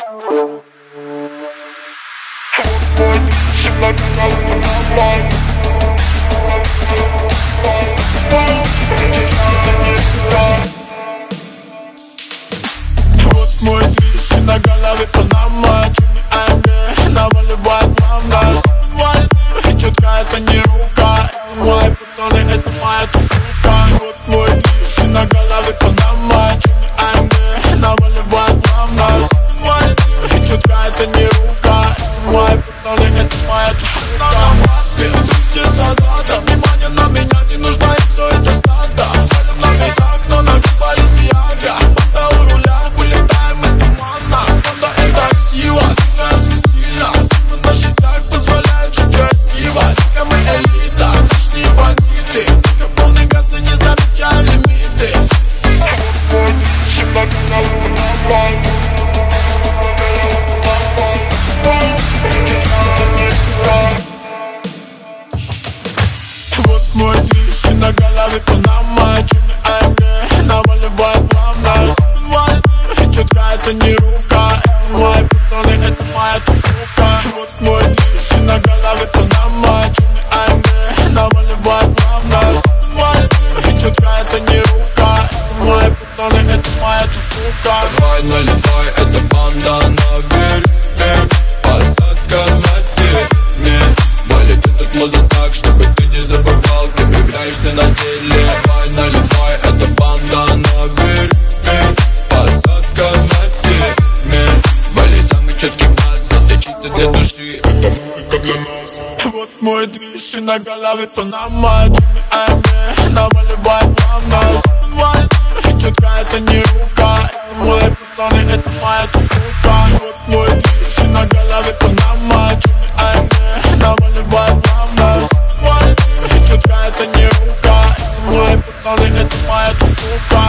Вот мой движ, и на голове Панама, черный AMG, наваливает плавно. И четкая тонировка, это мои пацаны, это моя тусовка. Вот мой движ, и на голове Панама, черный AMG, наваливает плавно. И четкая тонировка, это мои пацаны, это моя тусовка. Крутится задом, внимание на меня не нужно, и все это стадо. Валим на бегах, но нагибались яга. Банда у руля, вылетаем из тумана. Банда это сила, двигаем все стильно. Силы на щитах позволяют жить красиво. Только мы элита, ночные бандиты. Только полный газ и не замечаем лимиты. Вот мой движ, и на голове Панама, черный AMG, наваливает плавно. И четкая тонировка, это мои пацаны, это моя тусовка. Вот мой движ, и на голове Панама, черный AMG, наваливает плавно. И четкая тонировка, это мои пацаны, это моя тусовка. Давай налетай, это банда наверх, посадка на теме. Валит этот музон так, чтобы ты не забывал, кем являешься на деле. Давай наливай, это банда наверх, посадка на теме. Валит самый четкий бас, но ты чисто для души, это музыка для нас. Вот мой движ, и на голове Панама, черный AMG, наваливает плавно. И четкая тонировка, это мои пацаны, это моя тусовка. Вот мой движ, и на голове Панама, черный AMG, наваливает плавно. И четкая тонировка, это мои пацаны, это моя тусовка.